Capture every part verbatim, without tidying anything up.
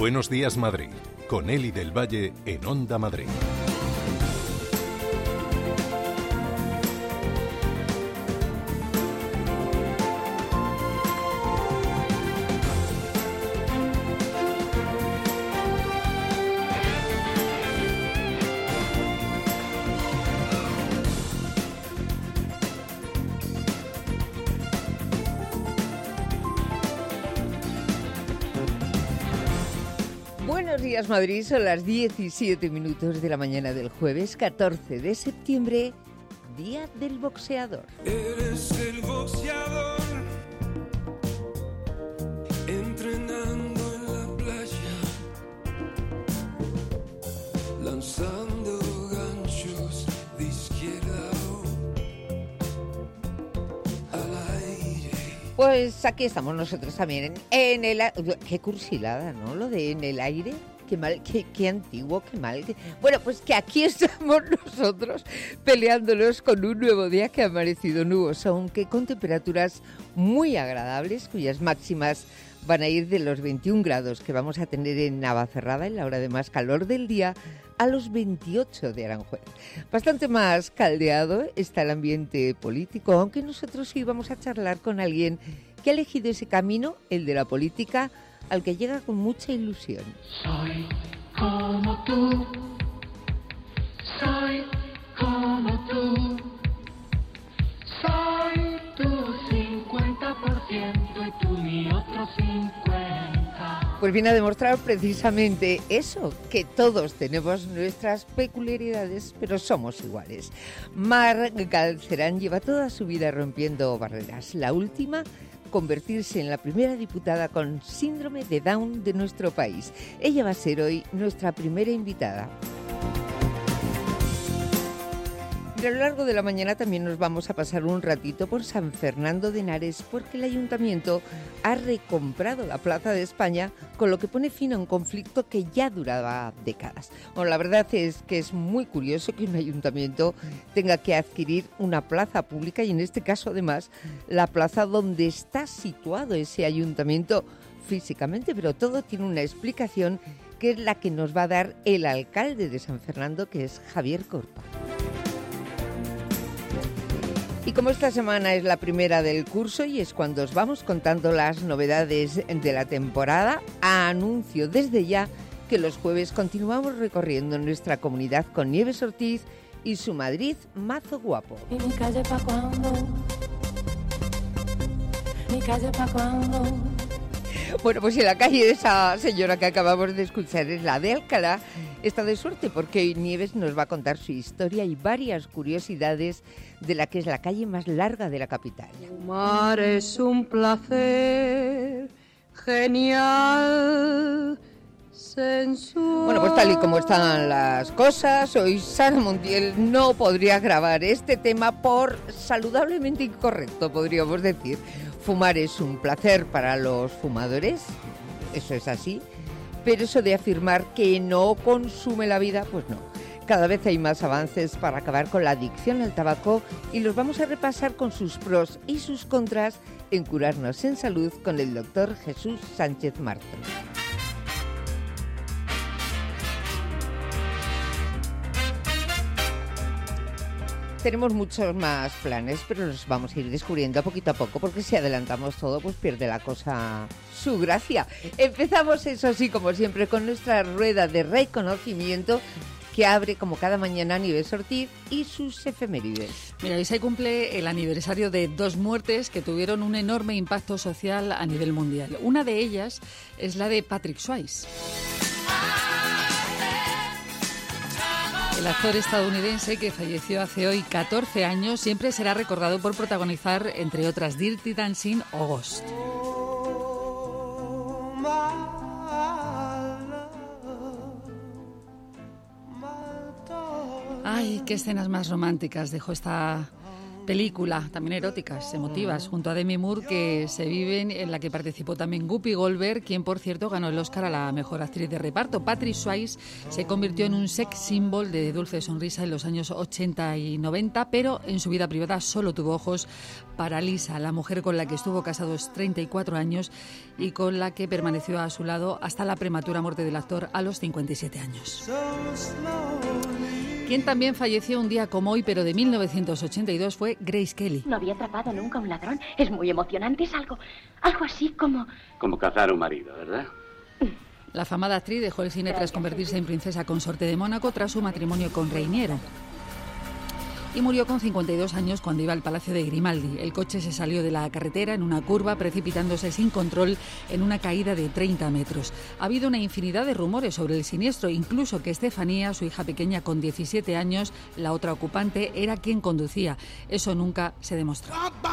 Buenos días, Madrid, con Eli del Valle en Onda Madrid. Buenos días, Madrid. Son las diecisiete minutos de la mañana del jueves catorce de septiembre, Día del Boxeador. Eres el boxeador, entrenando en la playa, lanzando ganchos de izquierda al aire. Pues aquí estamos nosotros también, en, en el... Qué cursilada, ¿no? Lo de en el aire. Qué mal, qué, qué antiguo, qué mal. Qué... Bueno, pues que aquí estamos nosotros peleándonos con un nuevo día que ha amanecido nuboso, aunque con temperaturas muy agradables, cuyas máximas van a ir de los veintiún grados que vamos a tener en Navacerrada, en la hora de más calor del día, a los veintiocho de Aranjuez. Bastante más caldeado está el ambiente político, aunque nosotros sí vamos a charlar con alguien que ha elegido ese camino, el de la política, al que llega con mucha ilusión. Soy como tú, soy como tú, soy tu cincuenta por ciento y tú mi otro cincuenta. Pues viene a demostrar precisamente eso, que todos tenemos nuestras peculiaridades, pero somos iguales. Mar Galcerán lleva toda su vida rompiendo barreras. La última, convertirse en la primera diputada con síndrome de Down de nuestro país. Ella va a ser hoy nuestra primera invitada. Y a lo largo de la mañana también nos vamos a pasar un ratito por San Fernando de Henares, porque el ayuntamiento ha recomprado la Plaza de España, con lo que pone fin a un conflicto que ya duraba décadas. Bueno, la verdad es que es muy curioso que un ayuntamiento tenga que adquirir una plaza pública, y en este caso además la plaza donde está situado ese ayuntamiento físicamente, pero todo tiene una explicación que es la que nos va a dar el alcalde de San Fernando, que es Javier Corpa. Y como esta semana es la primera del curso y es cuando os vamos contando las novedades de la temporada, anuncio desde ya que los jueves continuamos recorriendo nuestra comunidad con Nieves Ortiz y su Madrid Mazo Guapo. ¿Y mi calle pa' cuándo? ¿Mi calle pa' cuándo? Bueno, pues en la calle de esa señora que acabamos de escuchar es la de Alcalá. Está de suerte porque hoy Nieves nos va a contar su historia y varias curiosidades de la que es la calle más larga de la capital. Fumar es un placer genial, sensual. Bueno, pues tal y como están las cosas, hoy Sara Montiel no podría grabar este tema por saludablemente incorrecto, podríamos decir. Fumar es un placer para los fumadores, eso es así. Pero eso de afirmar que no consume la vida, pues no. Cada vez hay más avances para acabar con la adicción al tabaco y los vamos a repasar con sus pros y sus contras en Curarnos en Salud con el doctor Jesús Sánchez Marto. Tenemos muchos más planes, pero los vamos a ir descubriendo a poquito a poco, porque si adelantamos todo, pues pierde la cosa su gracia. Empezamos, eso sí, como siempre, con nuestra rueda de reconocimiento que abre como cada mañana Nieves Ortiz y sus efemérides. Mira, hoy se cumple el aniversario de dos muertes que tuvieron un enorme impacto social a nivel mundial. Una de ellas es la de Patrick Swayze. El actor estadounidense que falleció hace hoy catorce años siempre será recordado por protagonizar, entre otras, Dirty Dancing o Ghost. Ay, qué escenas más románticas dejó esta Película, también eróticas, emotivas, junto a Demi Moore, que se viven, en la que participó también Whoopi Goldberg, quien, por cierto, ganó el Oscar a la mejor actriz de reparto. Patrick Swayze se convirtió en un sex symbol de dulce sonrisa en los años ochenta y noventa, pero en su vida privada solo tuvo ojos para Lisa, la mujer con la que estuvo casado treinta y cuatro años y con la que permaneció a su lado hasta la prematura muerte del actor a los cincuenta y siete años. Quien también falleció un día como hoy, pero de mil novecientos ochenta y dos, fue Grace Kelly. No había atrapado nunca a un ladrón. Es muy emocionante, es algo, algo así como... Como cazar a un marido, ¿verdad? La afamada actriz dejó el cine tras convertirse en princesa consorte de Mónaco tras su matrimonio con Reiniero. Y murió con cincuenta y dos años cuando iba al Palacio de Grimaldi. El coche se salió de la carretera en una curva, precipitándose sin control en una caída de treinta metros. Ha habido una infinidad de rumores sobre el siniestro, incluso que Estefanía, su hija pequeña con diecisiete años, la otra ocupante, era quien conducía. Eso nunca se demostró.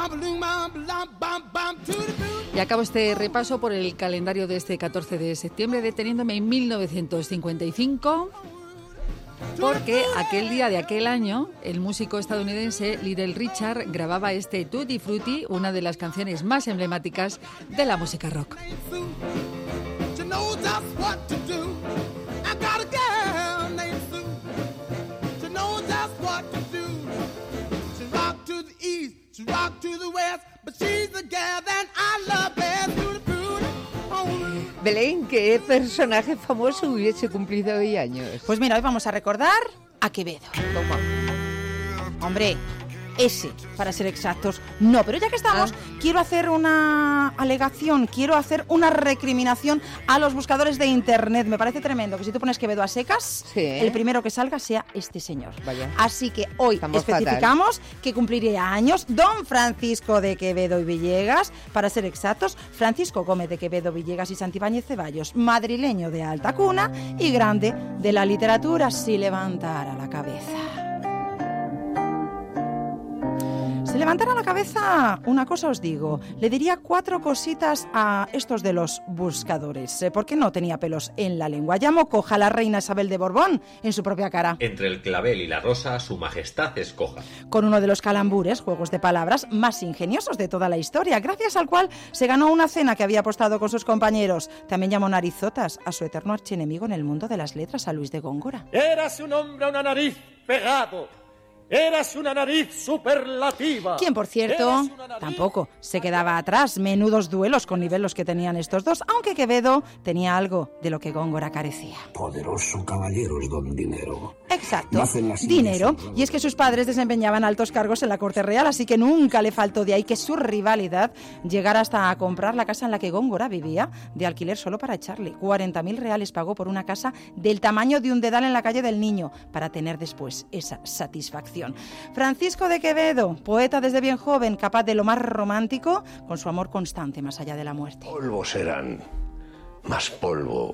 Y acabo este repaso por el calendario de este catorce de septiembre, deteniéndome en mil novecientos cincuenta y cinco... porque aquel día de aquel año el músico estadounidense Little Richard grababa este Tutti Frutti, una de las canciones más emblemáticas de la música rock. Belén, ¿qué personaje famoso hubiese cumplido hoy años? Pues mira, hoy vamos a recordar a Quevedo. ¿Cómo? Hombre, ese, para ser exactos. No, pero ya que estamos, ah. quiero hacer una alegación, quiero hacer una recriminación a los buscadores de Internet. Me parece tremendo que si tú pones Quevedo a secas, sí. el primero que salga sea este señor. Vaya. Así que hoy estamos especificamos fatal. Que cumpliría años don Francisco de Quevedo y Villegas, para ser exactos, Francisco Gómez de Quevedo, Villegas y Santibáñez Ceballos, madrileño de alta cuna y grande de la literatura, si levantara la cabeza. Si levantara la cabeza, una cosa os digo, le diría cuatro cositas a estos de los buscadores. ¿Por qué no tenía pelos en la lengua? Llamo coja a la reina Isabel de Borbón en su propia cara. Entre el clavel y la rosa, su majestad es coja. Con uno de los calambures, juegos de palabras, más ingeniosos de toda la historia, gracias al cual se ganó una cena que había apostado con sus compañeros. También llamó narizotas a su eterno archienemigo en el mundo de las letras, a Luis de Góngora. Eras un hombre a una nariz pegado. Eras una nariz superlativa. Quien, por cierto, tampoco se quedaba atrás. Menudos duelos con nivel los que tenían estos dos, aunque Quevedo tenía algo de lo que Góngora carecía. Poderoso caballero es don Dinero. Exacto, dinero. Y es que sus padres desempeñaban altos cargos en la corte real, así que nunca le faltó, de ahí que su rivalidad llegara hasta a comprar la casa en la que Góngora vivía de alquiler solo para echarle. cuarenta mil reales pagó por una casa del tamaño de un dedal en la calle del Niño, para tener después esa satisfacción. Francisco de Quevedo, poeta desde bien joven, capaz de lo más romántico, con su amor constante más allá de la muerte. Polvos eran, más polvo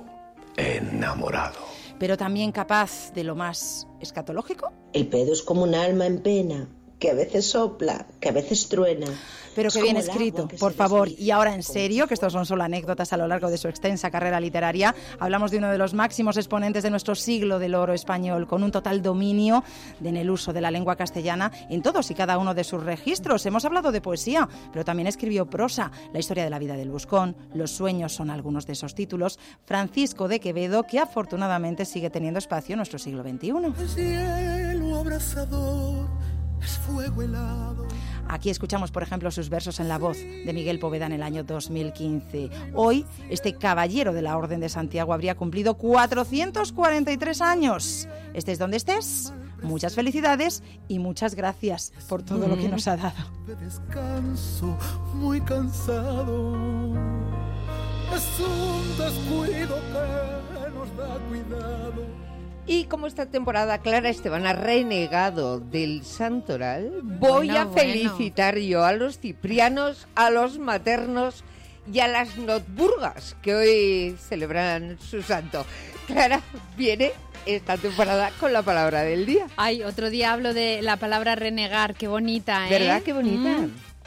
enamorado. Pero también capaz de lo más escatológico. El pedo es como un alma en pena, que a veces sopla, que a veces truena. Pero que bien escrito, por favor. Y ahora en serio, que estos son solo anécdotas a lo largo de su extensa carrera literaria, hablamos de uno de los máximos exponentes de nuestro siglo del oro español, con un total dominio en el uso de la lengua castellana en todos y cada uno de sus registros. Hemos hablado de poesía, pero también escribió prosa, La historia de la vida del Buscón, Los sueños son algunos de esos títulos. Francisco de Quevedo, que afortunadamente sigue teniendo espacio en nuestro siglo veintiuno. El cielo abrasador es fuego helado. Aquí escuchamos, por ejemplo, sus versos en la voz de Miguel Poveda en el año dos mil quince. Hoy, este caballero de la Orden de Santiago habría cumplido cuatrocientos cuarenta y tres años. Estés donde estés, muchas felicidades y muchas gracias por todo mm. lo que nos ha dado. De descanso, muy cansado. Es un descuido que nos da cuidado. Y como esta temporada Clara Esteban ha renegado del santoral, voy bueno, a felicitar bueno. yo a los ciprianos, a los maternos y a las notburgas que hoy celebran su santo. Clara viene esta temporada con la palabra del día. Ay, otro día hablo de la palabra renegar, qué bonita, ¿eh? ¿Verdad? Qué bonita. Mm.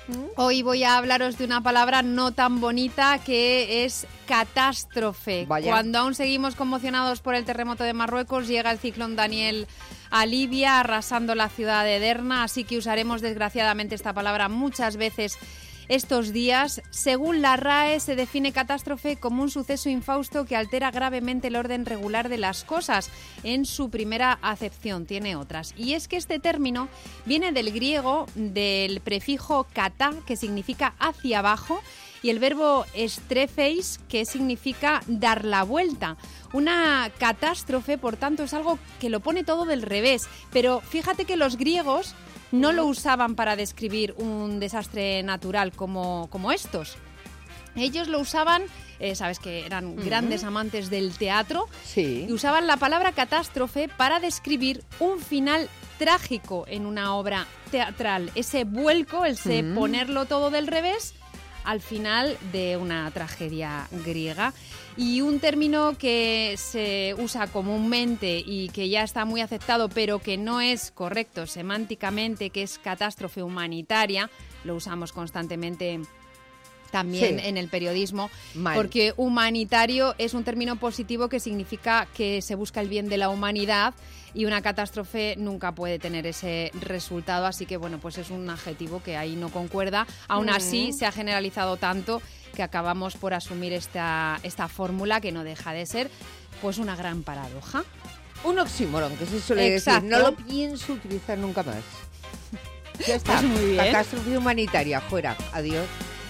Hoy voy a hablaros de una palabra no tan bonita que es catástrofe. Vaya. Cuando aún seguimos conmocionados por el terremoto de Marruecos, llega el ciclón Daniel a Libia, arrasando la ciudad de Derna, así que usaremos desgraciadamente esta palabra muchas veces estos días. Según la R A E, se define catástrofe como un suceso infausto que altera gravemente el orden regular de las cosas. En su primera acepción, tiene otras. Y es que este término viene del griego, del prefijo kata, que significa hacia abajo, y el verbo strefeis, que significa dar la vuelta. Una catástrofe, por tanto, es algo que lo pone todo del revés. Pero fíjate que los griegos no lo usaban para describir un desastre natural como, como estos. Ellos lo usaban, eh, sabes que eran uh-huh. grandes amantes del teatro, sí. y usaban la palabra catástrofe para describir un final trágico en una obra teatral. Ese vuelco, el se uh-huh. ponerlo todo del revés al final de una tragedia griega. Y un término que se usa comúnmente y que ya está muy aceptado, pero que no es correcto semánticamente, que es catástrofe humanitaria, lo usamos constantemente también sí. en el periodismo, Mal. porque humanitario es un término positivo que significa que se busca el bien de la humanidad, y una catástrofe nunca puede tener ese resultado, así que bueno, pues es un adjetivo que ahí no concuerda. Aún mm. así, se ha generalizado tanto que acabamos por asumir esta, esta fórmula, que no deja de ser pues una gran paradoja. Un oxímoron, que se suele Exacto. decir. No lo pienso utilizar nunca más. Ya está. Pues muy bien. Catástrofe humanitaria, fuera. Adiós.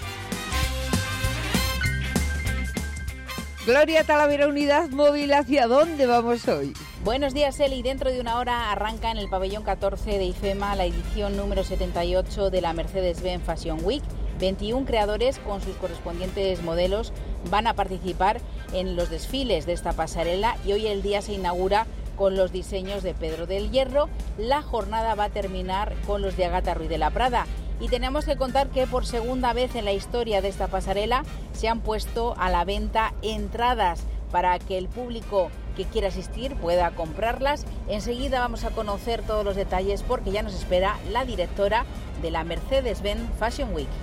Gloria Talavera, Unidad Móvil, ¿hacia dónde vamos hoy? Buenos días, Eli. Dentro de una hora arranca en el pabellón catorce de IFEMA la edición número setenta y ocho de la Mercedes-Benz Fashion Week. veintiún creadores con sus correspondientes modelos van a participar en los desfiles de esta pasarela, y hoy el día se inaugura con los diseños de Pedro del Hierro. La jornada va a terminar con los de Agatha Ruiz de la Prada. Y tenemos que contar que por segunda vez en la historia de esta pasarela se han puesto a la venta entradas para que el público que quiera asistir pueda comprarlas. Enseguida vamos a conocer todos los detalles, porque ya nos espera la directora de la Mercedes-Benz Fashion Week.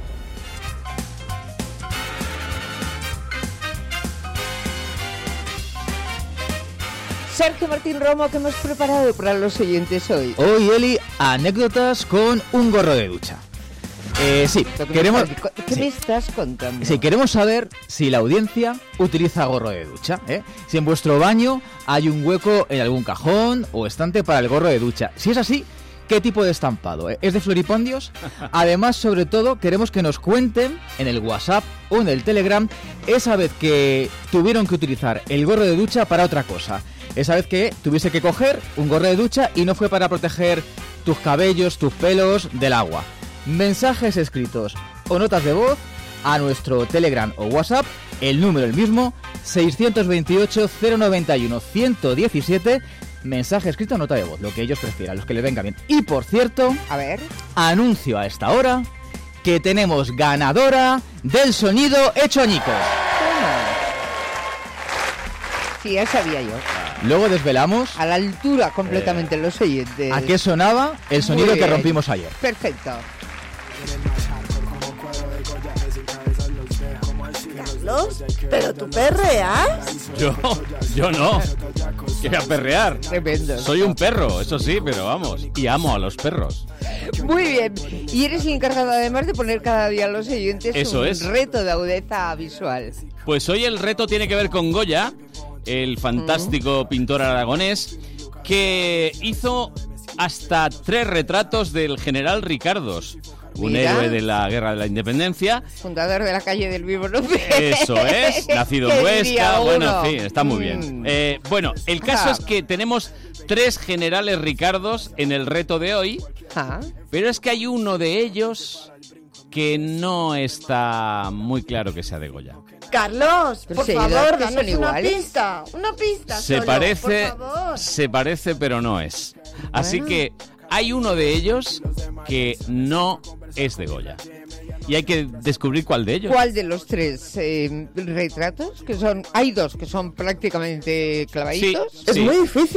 Sergio Martín Romo, ¿qué hemos preparado para los oyentes hoy? Hoy, Eli, anécdotas con un gorro de ducha. Eh, sí, queremos... ¿Qué sí. me estás contando? Sí, queremos saber si la audiencia utiliza gorro de ducha, ¿eh? Si en vuestro baño hay un hueco en algún cajón o estante para el gorro de ducha. Si es así, ¿qué tipo de estampado? ¿Eh? ¿Es de floripondios? Además, sobre todo, queremos que nos cuenten en el WhatsApp o en el Telegram esa vez que tuvieron que utilizar el gorro de ducha para otra cosa. Esa vez que tuviese que coger un gorro de ducha y no fue para proteger tus cabellos, tus pelos del agua. Mensajes escritos o notas de voz a nuestro Telegram o WhatsApp, el número el mismo, seiscientos veintiocho, cero noventa y uno, ciento diecisiete, mensaje escrito o nota de voz, lo que ellos prefieran, los que les venga bien. Y por cierto, a ver, anuncio a esta hora que tenemos ganadora del sonido hecho añicos. Sí, ya sabía yo. Luego desvelamos a la altura completamente eh, los oyentes. ¿A qué sonaba el sonido que rompimos ayer? Perfecto. Carlos, ¿pero tú perreas? Yo, yo no. ¿Qué voy a perrear? Tremendo. Soy un perro, eso sí, pero vamos. Y amo a los perros. Muy bien. Y eres el encargado además de poner cada día a los oyentes eso un es. reto de agudeza visual. Pues hoy el reto tiene que ver con Goya, el fantástico mm. pintor aragonés, que hizo hasta tres retratos del general Ricardos, un Mira. héroe de la Guerra de la Independencia. Fundador de la calle del Vivo Nombre. Eso es, nacido en Huesca. Bueno, en fin, está muy bien. Mm. Eh, bueno, el caso ah. es que tenemos tres generales Ricardos en el reto de hoy, ah. pero es que hay uno de ellos que no está muy claro que sea de Goya. Carlos, por sí, favor, danos una pista, una pista se solo, parece, por favor. Se parece, pero no es. Así bueno. que hay uno de ellos que no es de Goya. Y hay que descubrir cuál de ellos. ¿Cuál de los tres eh, retratos? Que son, hay dos que son prácticamente clavaditos. Sí, es sí. muy difícil.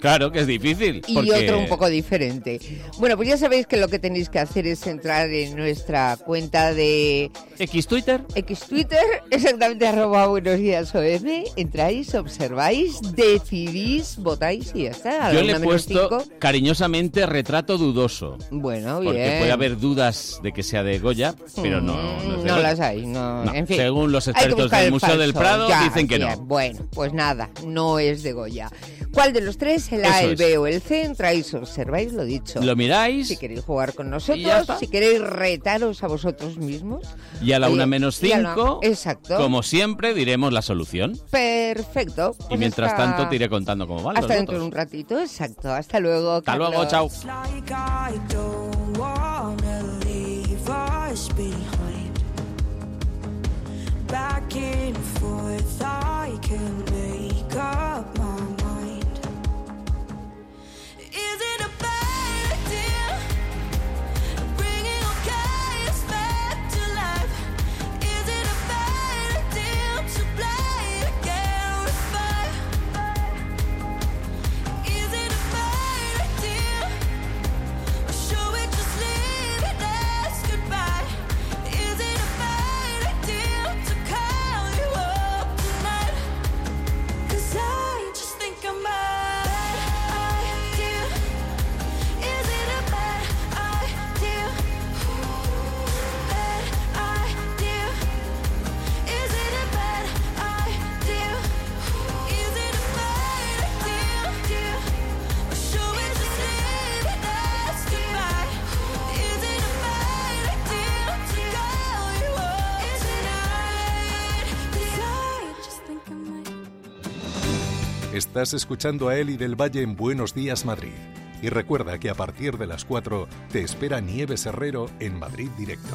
Claro que es difícil. Y porque... otro un poco diferente. Bueno, pues ya sabéis que lo que tenéis que hacer es entrar en nuestra cuenta de... ¿X Twitter? X Twitter, exactamente, arroba buenos días O M. Entráis, observáis, decidís, votáis y ya está. Yo le he puesto cinco. Cariñosamente retrato dudoso. Bueno, bien. Porque puede haber dudas de que sea de Goya, pero no, no es de No Goya. las hay, no. No, En fin, según los expertos del Museo falso. del Prado Ya, dicen que bien. no. Bueno, pues nada, no es de Goya. ¿Cuál de los tres? El A, Eso el es. B o el C. Entráis, observáis, lo dicho. Lo miráis. Si queréis jugar con Y ya nosotros, está. si queréis retaros a vosotros mismos. Y a la Oye, una menos y a la- cinco, Exacto. como siempre, diremos la solución. Perfecto. Y Pues mientras hasta- tanto te iré contando cómo van Hasta los dentro de votos. un ratito, exacto. Hasta luego, Hasta luego, Carlos. chao. Like I don't wanna leave us behind. Back and forth, I can make up my mind. Is it a bad idea? Bringing our chaos back to life. Is it a bad idea to play again with fire? Is it a bad idea? Or should we just leave it as goodbye? Is it a bad idea to call you up tonight? 'Cause I just think I might. Idea. Is it a bad idea? Bad idea. Is it a bad idea? Is it a bad idea? Or should we just leave it as goodbye? Is it a bad idea to call you up tonight? 'Cause I just think I might. Estás escuchando a Eli del Valle en Buenos Días Madrid. Y recuerda que a partir de las cuatro te espera Nieves Herrero en Madrid Directo.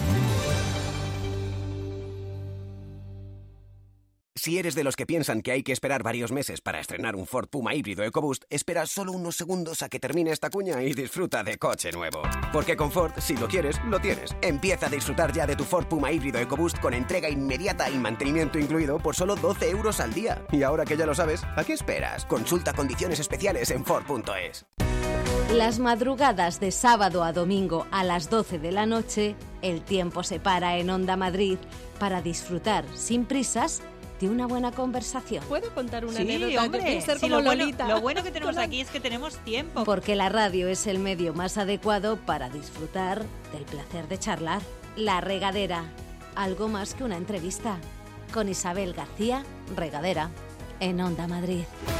Si eres de los que piensan que hay que esperar varios meses para estrenar un Ford Puma híbrido EcoBoost, espera solo unos segundos a que termine esta cuña y disfruta de coche nuevo. Porque con Ford, si lo quieres, lo tienes. Empieza a disfrutar ya de tu Ford Puma híbrido EcoBoost con entrega inmediata y mantenimiento incluido por solo doce euros al día. Y ahora que ya lo sabes, ¿a qué esperas? Consulta condiciones especiales en Ford punto es. Las madrugadas de sábado a domingo a las doce de la noche, el tiempo se para en Onda Madrid para disfrutar sin prisas de una buena conversación. ¿Puedo contar una Sí, anécdota? hombre, Yo quiero ser sí, como lo, bueno, Lolita. lo bueno que tenemos aquí es que tenemos tiempo. Porque la radio es el medio más adecuado para disfrutar del placer de charlar. La Regadera, algo más que una entrevista. Con Isabel García, Regadera, en Onda Madrid.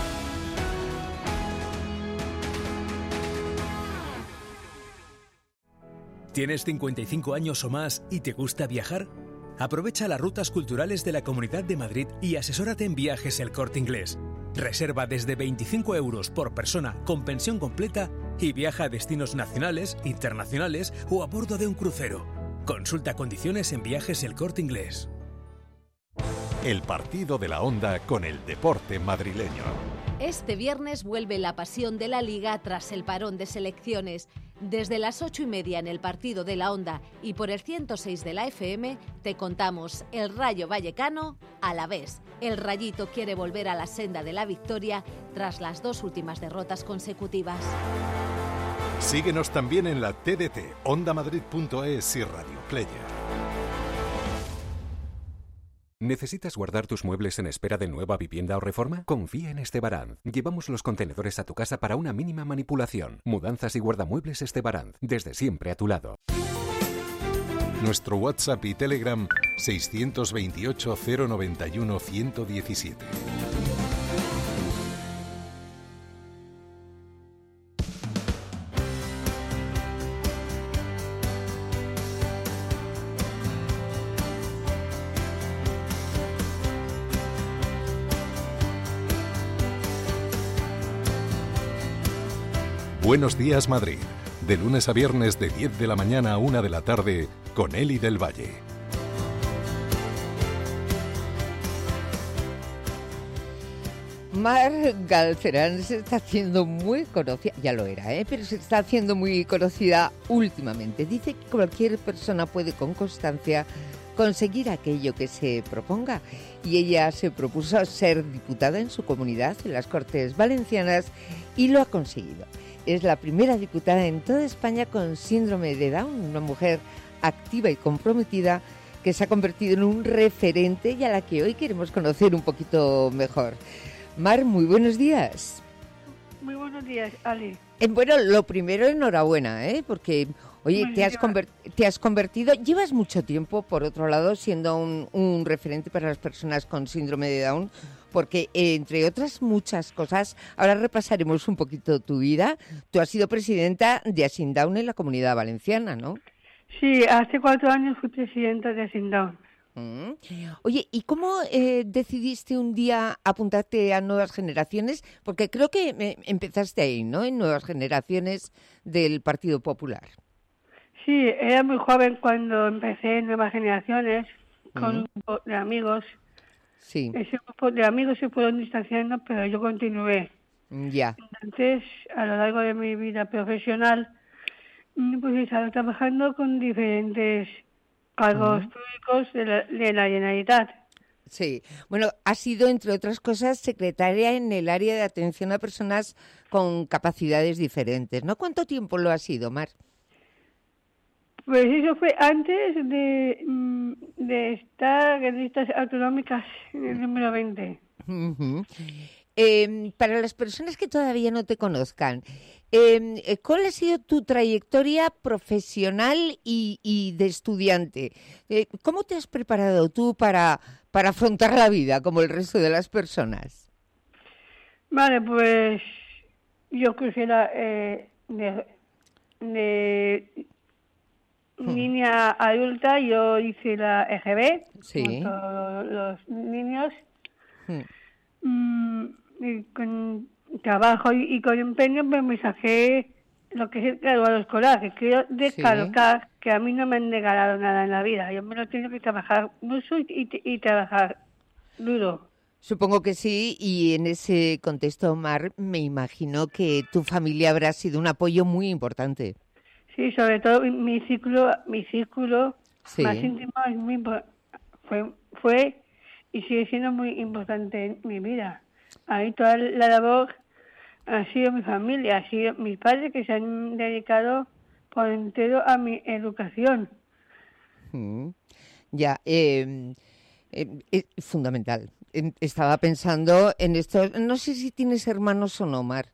¿Tienes cincuenta y cinco años o más y te gusta viajar? Aprovecha las rutas culturales de la Comunidad de Madrid y asesórate en Viajes El Corte Inglés. Reserva desde veinticinco euros por persona con pensión completa y viaja a destinos nacionales, internacionales o a bordo de un crucero. Consulta condiciones en Viajes El Corte Inglés. El partido de la Onda con el deporte madrileño. Este viernes vuelve la pasión de la Liga tras el parón de selecciones. Desde las ocho y media en el partido de la Onda y por el ciento seis de la F M te contamos el Rayo Vallecano a la vez. El Rayito quiere volver a la senda de la victoria tras las dos últimas derrotas consecutivas. Síguenos también en la T D T, onda madrid punto es y Radio Player. ¿Necesitas guardar tus muebles en espera de nueva vivienda o reforma? Confía en Estebaranz. Llevamos los contenedores a tu casa para una mínima manipulación. Mudanzas y guardamuebles Estebaranz. Desde siempre a tu lado. Nuestro WhatsApp y Telegram seiscientos veintiocho cero noventa y uno ciento diecisiete. Buenos días Madrid, de lunes a viernes de diez de la mañana a una de la tarde con Eli del Valle. Mar Galcerán se está haciendo muy conocida, ya lo era, ¿eh? pero se está haciendo muy conocida últimamente. Dice que cualquier persona puede con constancia conseguir aquello que se proponga. Y ella se propuso ser diputada en su comunidad, en las Cortes Valencianas, y lo ha conseguido. Es la primera diputada en toda España con síndrome de Down, una mujer activa y comprometida que se ha convertido en un referente y a la que hoy queremos conocer un poquito mejor. Mar, muy buenos días. Muy buenos días, Ali. Eh, bueno, lo primero, enhorabuena, ¿eh? Porque, oye, te has, conver- te has convertido, llevas mucho tiempo, por otro lado, siendo un, un referente para las personas con síndrome de Down, porque, eh, entre otras muchas cosas, ahora repasaremos un poquito tu vida. Tú has sido presidenta de Asindown en la Comunidad Valenciana, ¿no? Sí, hace cuatro años fui presidenta de Asindown. Mm. Oye, ¿y cómo eh, decidiste un día apuntarte a Nuevas Generaciones? Porque creo que eh, empezaste ahí, ¿no? En Nuevas Generaciones del Partido Popular. Sí, era muy joven cuando empecé en Nuevas Generaciones con Mm. un grupo de amigos. Sí, Ese grupo de amigos se fueron distanciando, pero yo continué. ya. Entonces, a lo largo de mi vida profesional, mm, pues he estado trabajando con diferentes cargos Mm. públicos de la, de la Generalitat. Sí, bueno, has sido, entre otras cosas, secretaria en el área de atención a personas con capacidades diferentes, ¿no? ¿Cuánto tiempo lo has sido, Mar? Pues eso fue antes de, mm, de estar en listas autonómicas en el número veinte. Ujú. Eh, para las personas que todavía no te conozcan, eh, ¿cuál ha sido tu trayectoria profesional y, y de estudiante? Eh, ¿Cómo te has preparado tú para, para afrontar la vida como el resto de las personas? Vale, pues yo quisiera eh, de, de niña adulta, yo hice la E G B, Sí. como todos los niños, Hmm. mm, y con trabajo y, y con empeño pues me saqué lo que es el graduado escolar, que quiero descalcar que a mí no me han regalado nada en la vida, yo me lo tengo que trabajar mucho y, y, y trabajar duro. Supongo que sí, y en ese contexto, Mar, me imagino que tu familia habrá sido un apoyo muy importante. Sí, sobre todo mi, mi círculo, mi círculo Sí. más íntimo es muy impo- fue, fue y sigue siendo muy importante en mi vida. Ahí toda la labor ha sido mi familia, ha sido mis padres que se han dedicado por entero a mi educación. Mm. Ya, eh, eh, es fundamental. En- Estaba pensando en esto, no sé si tienes hermanos o no, Mar.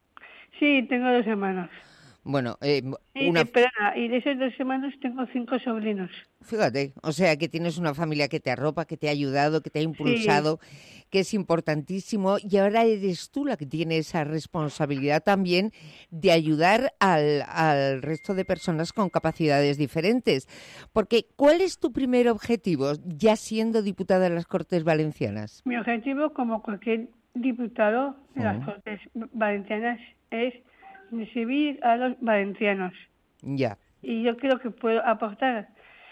Sí, tengo dos hermanos. Bueno, eh, Y, una, de, perdona, y de esos dos hermanos tengo cinco sobrinos. fíjate, o sea que tienes una familia que te arropa, que te ha ayudado, que te ha impulsado, que es importantísimo, y ahora eres tú la que tiene esa responsabilidad también de ayudar al, al resto de personas con capacidades diferentes. Porque, ¿cuál es tu primer objetivo, ya siendo diputada de las Cortes Valencianas? Mi objetivo, como cualquier diputado de las Mm. Cortes Valencianas, es recibir a los valencianos. Ya. Y yo creo que puedo aportar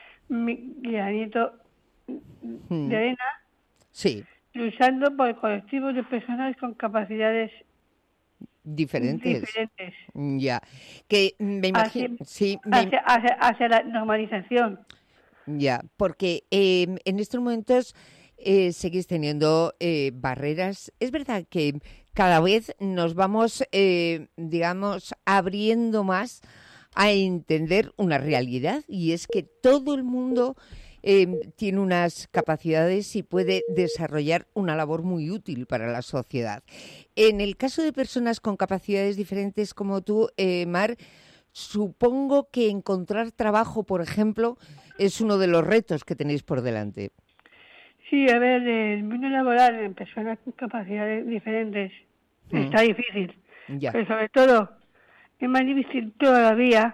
mi granito Mm. de arena Sí, luchando por colectivos de personas con capacidades diferentes. diferentes. Ya. Que me imagino, Hacia- sí, me- Hacia, hacia, hacia la normalización. ya, porque eh, en estos momentos eh, seguís teniendo eh, barreras. Es verdad que cada vez nos vamos, eh, digamos, abriendo más a entender una realidad, y es que todo el mundo eh, tiene unas capacidades y puede desarrollar una labor muy útil para la sociedad. En el caso de personas con capacidades diferentes como tú, eh, Mar, supongo que encontrar trabajo, por ejemplo, es uno de los retos que tenéis por delante. Sí, a ver, el mundo laboral en personas con capacidades diferentes Mm. está difícil. Ya. Pero sobre todo, es más difícil todavía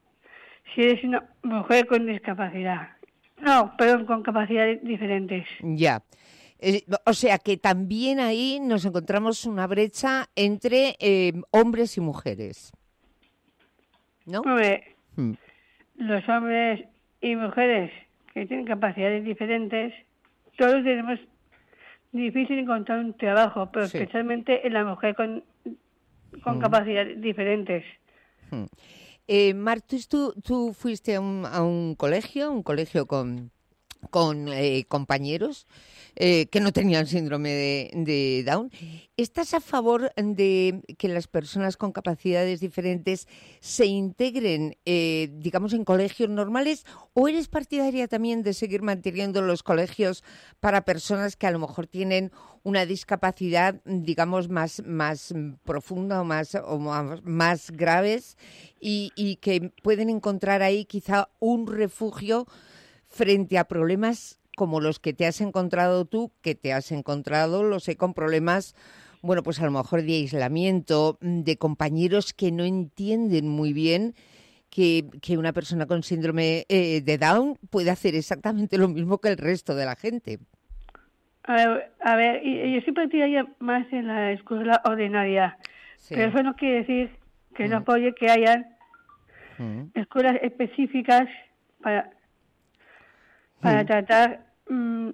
si eres una mujer con discapacidad. No, perdón, con capacidades diferentes. Ya. Eh, o sea que también ahí nos encontramos una brecha entre eh, hombres y mujeres, ¿no? Hombre, Mm. los hombres y mujeres que tienen capacidades diferentes, todos tenemos difícil encontrar un trabajo, pero Sí. especialmente en la mujer con, con Mm. capacidades diferentes. Mm. Eh, Mar, tú, tú, tú fuiste a un, a un colegio, un colegio con con eh, compañeros eh, que no tenían síndrome de, de Down. ¿Estás a favor de que las personas con capacidades diferentes se integren, eh, digamos, en colegios normales, o eres partidaria también de seguir manteniendo los colegios para personas que a lo mejor tienen una discapacidad, digamos, más, más profunda o más, o más, más graves y, y que pueden encontrar ahí quizá un refugio frente a problemas como los que te has encontrado tú, que te has encontrado, lo sé, con problemas, bueno, pues a lo mejor de aislamiento, de compañeros que no entienden muy bien que, que una persona con síndrome eh, de Down puede hacer exactamente lo mismo que el resto de la gente? A ver, a ver y- yo siempre tiraría más en la escuela ordinaria, Sí. pero eso no quiere decir que no Mm. apoye que hayan Mm. escuelas específicas para para Mm. tratar mm,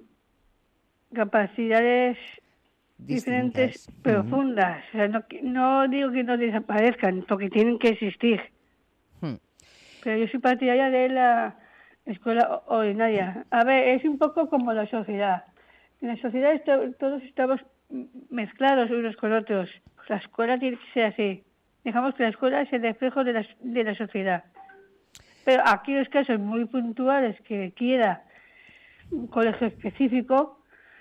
capacidades diferentes, Distintas. profundas. O sea, no, qui- no digo que no desaparezcan, porque tienen que existir. Mm. Pero yo soy partidaria de la escuela o- ordinaria. A ver, es un poco como la sociedad. En la sociedad esto- todos estamos m- mezclados unos con otros. Pues la escuela tiene que ser así. Dejamos que la escuela es el reflejo de la, de la sociedad. Pero aquí los casos muy puntuales que quiera un colegio específico,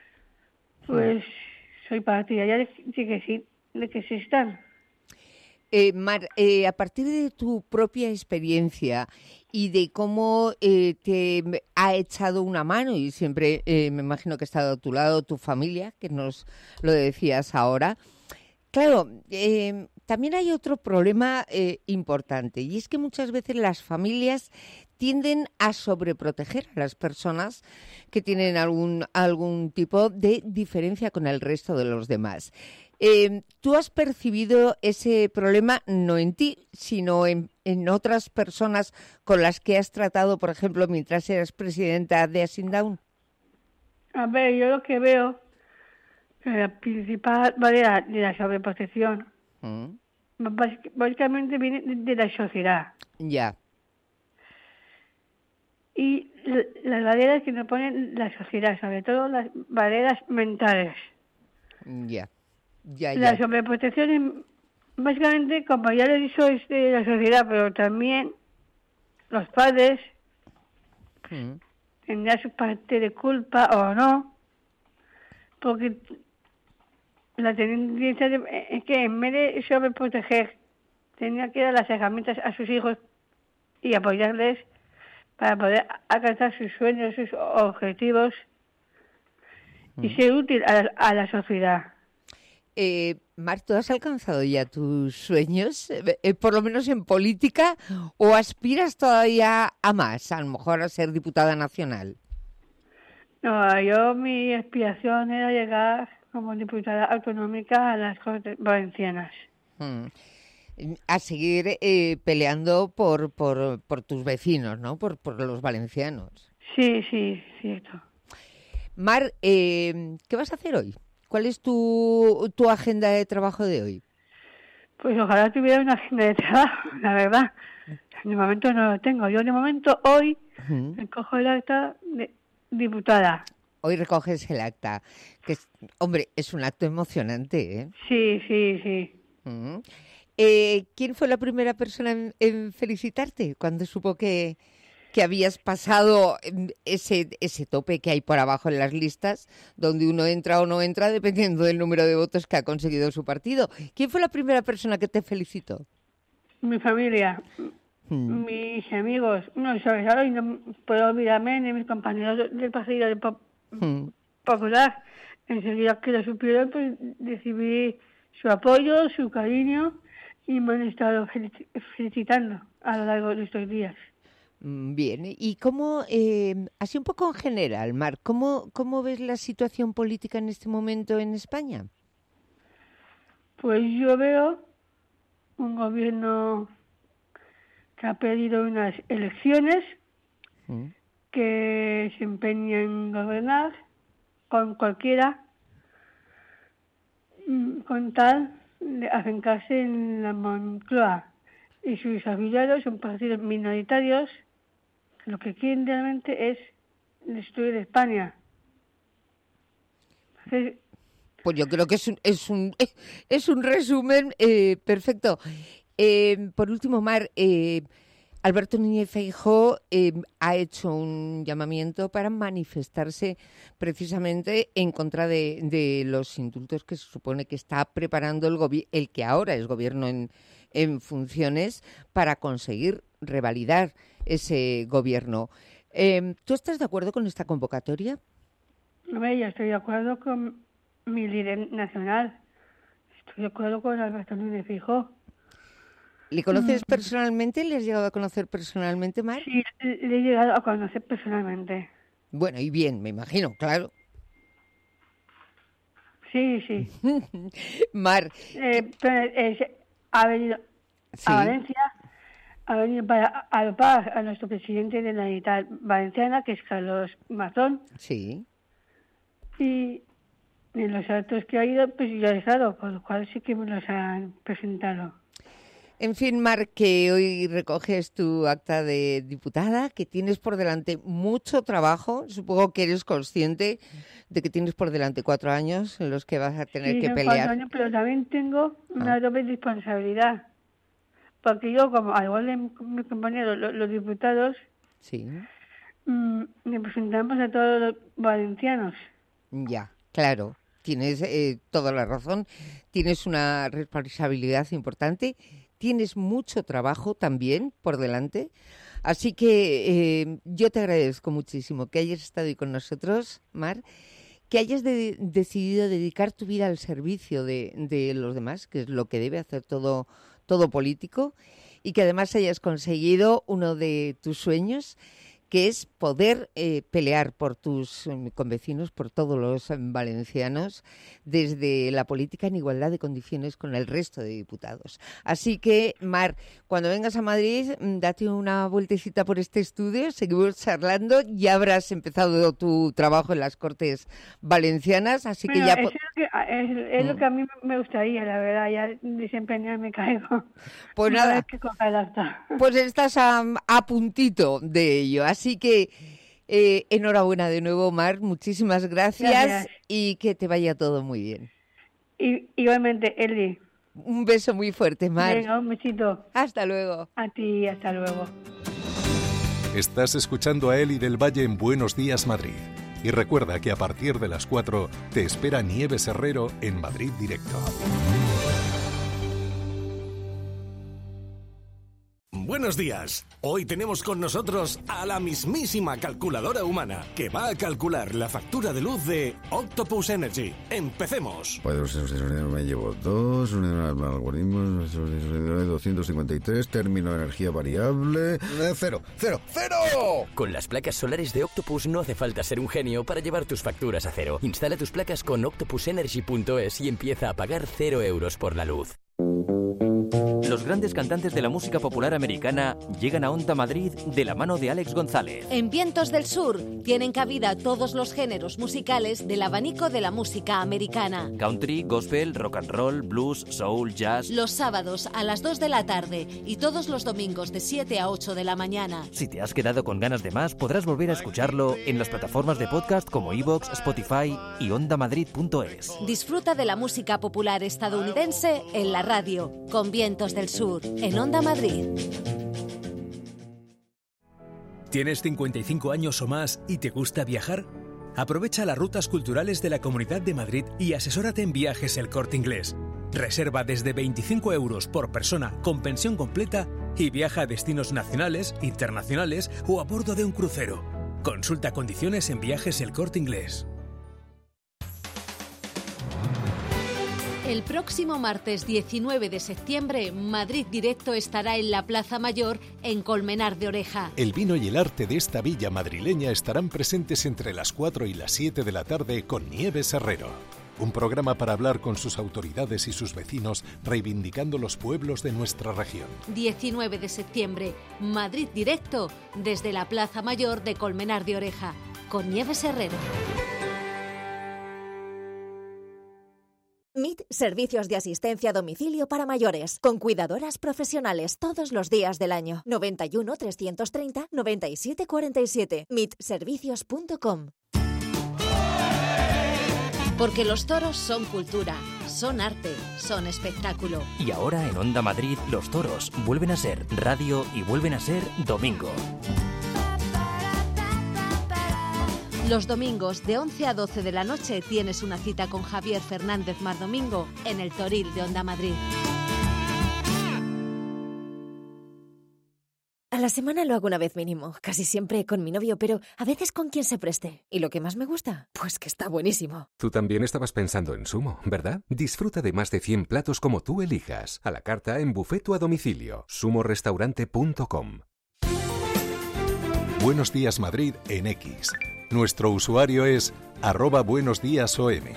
pues soy partidaria de, de que sí, de que sí están. Eh, Mar, eh, a partir de tu propia experiencia y de cómo eh, te ha echado una mano, y siempre eh, me imagino que ha estado a tu lado tu familia, que nos lo decías ahora, claro, eh, también hay otro problema eh, importante, y es que muchas veces las familias tienden a sobreproteger a las personas que tienen algún, algún tipo de diferencia con el resto de los demás. Eh, ¿Tú has percibido ese problema no en ti, sino en, en otras personas con las que has tratado, por ejemplo, mientras eras presidenta de Asindown? A ver, yo lo que veo, que la principal barrera de la sobreprotección Mm, básic- básicamente viene de, de la sociedad. ya, Y l- las barreras que nos ponen la sociedad, sobre todo las barreras mentales. ya, ya, La ya. sobreprotección es básicamente, como ya lo he dicho, es de la sociedad, pero también los padres Mm, tendrán su parte de culpa o no, porque la tendencia de- es que en vez de sobreproteger, tenía que dar las herramientas a sus hijos y apoyarles para poder alcanzar sus sueños, sus objetivos y ser útil a la, a la sociedad. Eh, Mar, ¿tú has alcanzado ya tus sueños, eh, eh, por lo menos en política, o aspiras todavía a más, a lo mejor a ser diputada nacional? No, yo mi aspiración era llegar como diputada autonómica a las Cortes Valencianas. Mm. A seguir eh, peleando por, por, por tus vecinos, ¿no? Por, por los valencianos. Sí, sí, cierto. Mar, eh, ¿qué vas a hacer hoy? ¿Cuál es tu, tu agenda de trabajo de hoy? Pues ojalá tuviera una agenda de trabajo, la verdad. De momento no lo tengo. Yo de momento hoy Ujú. recojo el acta de diputada. Hoy recoges el acta, que es, hombre, es un acto emocionante, ¿eh? Sí, sí, sí. Mm. Eh, ¿Quién fue la primera persona en, en felicitarte cuando supo que, que habías pasado em, ese, ese tope que hay por abajo en las listas, donde uno entra o no entra dependiendo del número de votos que ha conseguido su partido? ¿Quién fue la primera persona que te felicitó? Mi familia, Mm. mis amigos, no, sobre todo, y no puedo olvidarme de mis compañeros del Partido del Pop- Mm. Popular. Enseguida que lo supieron, pues recibí su apoyo, su cariño y me han estado felici- felicitando a lo largo de estos días. Mm, Bien, ¿y cómo, eh, así un poco en general, Mar, ¿cómo, cómo ves la situación política en este momento en España? Pues yo veo un gobierno que ha pedido unas elecciones, Mm. que se empeña en gobernar con cualquiera, mm, con tal de afincarse en la Moncloa. Y sus afiliados son partidos minoritarios, que lo que quieren realmente es estoy de España. Sí. Pues yo creo que es un, es un, es un resumen eh, perfecto. Eh, por último, Mar, eh, Alberto Núñez Feijóo eh, ha hecho un llamamiento para manifestarse precisamente en contra de, de los indultos que se supone que está preparando el, gobi- el que ahora es gobierno en, en funciones para conseguir revalidar ese gobierno. Eh, ¿Tú estás de acuerdo con esta convocatoria? Hombre, yo estoy de acuerdo con mi líder nacional. Estoy de acuerdo con Alberto Núñez Feijóo. ¿Le conoces Mm. personalmente? ¿Le has llegado a conocer personalmente, Mar? Sí, le he llegado a conocer personalmente. Bueno, y bien, me imagino, claro. Sí, sí. Mar. Eh, pero, eh, ha venido Sí. a Valencia, ha venido para alopar a nuestro presidente de la Unidad Valenciana, que es Carlos Mazón, Sí. y en los actos que ha ido, pues yo he estado, por lo cual sí que me los han presentado. En fin, Mar, que hoy recoges tu acta de diputada, que tienes por delante mucho trabajo. Supongo que eres consciente de que tienes por delante cuatro años en los que vas a tener Sí, que son pelear. cuatro años, pero también tengo una Ah. doble responsabilidad. Porque yo, como al igual de mis compañeros, los, los diputados, Sí, mm, representamos a todos los valencianos. ya, claro. Tienes eh, toda la razón. Tienes una responsabilidad importante. Tienes mucho trabajo también por delante. Así que eh, yo te agradezco muchísimo que hayas estado hoy con nosotros, Mar, que hayas de- decidido dedicar tu vida al servicio de, de los demás, que es lo que debe hacer todo, todo político, y que además hayas conseguido uno de tus sueños, que es poder eh, pelear por tus eh, convecinos, por todos los eh, valencianos, desde la política en igualdad de condiciones con el resto de diputados. Así que, Mar, cuando vengas a Madrid, mm, date una vueltecita por este estudio, seguimos charlando, ya habrás empezado tu trabajo en las Cortes Valencianas, así que Bueno, ya... eso po- es, lo que, es, es lo Mm. que a mí me gustaría, la verdad, ya desempeñarme caigo. Pues Una nada. vez que coja el acta. Pues estás a, a puntito de ello. Así que eh, enhorabuena de nuevo, Mar. Muchísimas gracias, Gracias. y que te vaya todo muy bien. Y, igualmente, Eli. Un beso muy fuerte, Mar. Venga, un besito. Hasta luego. A ti, hasta luego. Estás escuchando a Eli del Valle en Buenos Días, Madrid. Y recuerda que a partir de las cuatro te espera Nieves Herrero en Madrid Directo. Buenos días. Hoy tenemos con nosotros a la mismísima calculadora humana que va a calcular la factura de luz de Octopus Energy. Empecemos. Pues me llevo dos, un algoritmo, doscientos cincuenta y tres, término de energía variable, eh, cero, cero, cero. Con las placas solares de Octopus no hace falta ser un genio para llevar tus facturas a cero. Instala tus placas con octopus energy punto es y empieza a pagar cero euros por la luz. Los grandes cantantes de la música popular americana llegan a Onda Madrid de la mano de Alex González. En Vientos del Sur tienen cabida todos los géneros musicales del abanico de la música americana. Country, gospel, rock and roll, blues, soul, jazz. Los sábados a las dos de la tarde y todos los domingos de siete a ocho de la mañana. Si te has quedado con ganas de más, podrás volver a escucharlo en las plataformas de podcast como iVoox, Spotify y onda madrid punto es. Disfruta de la música popular estadounidense en la radio, con Vientos del Sur, en Onda Madrid. ¿Tienes cincuenta y cinco años o más y te gusta viajar? Aprovecha las rutas culturales de la Comunidad de Madrid y asesórate en Viajes El Corte Inglés. Reserva desde veinticinco euros por persona con pensión completa y viaja a destinos nacionales, internacionales o a bordo de un crucero. Consulta condiciones en Viajes El Corte Inglés. El próximo martes diecinueve de septiembre, Madrid Directo estará en la Plaza Mayor en Colmenar de Oreja. El vino y el arte de esta villa madrileña estarán presentes entre las cuatro y las siete de la tarde con Nieves Herrero. Un programa para hablar con sus autoridades y sus vecinos, reivindicando los pueblos de nuestra región. diecinueve de septiembre, Madrid Directo desde la Plaza Mayor de Colmenar de Oreja, con Nieves Herrero. Mi Mit, servicios de asistencia a domicilio para mayores, con cuidadoras profesionales todos los días del año. noventa y uno, trescientos treinta, noventa y siete cuarenta y siete. mit servicios punto com. Porque los toros son cultura, son arte, son espectáculo. Y ahora en Onda Madrid, los toros vuelven a ser radio y vuelven a ser domingo. Los domingos de once a doce de la noche tienes una cita con Javier Fernández Mardomingo en el Toril de Onda Madrid. A la semana lo hago una vez mínimo, casi siempre con mi novio, pero a veces con quien se preste. ¿Y lo que más me gusta? Pues que está buenísimo. Tú también estabas pensando en Sumo, ¿verdad? Disfruta de más de cien platos como tú elijas. A la carta, en buffet o a domicilio. sumo restaurante punto com. Buenos Días Madrid en X. Nuestro usuario es arroba buenos días O M.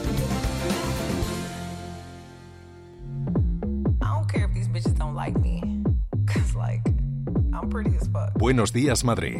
Buenos Días Madrid.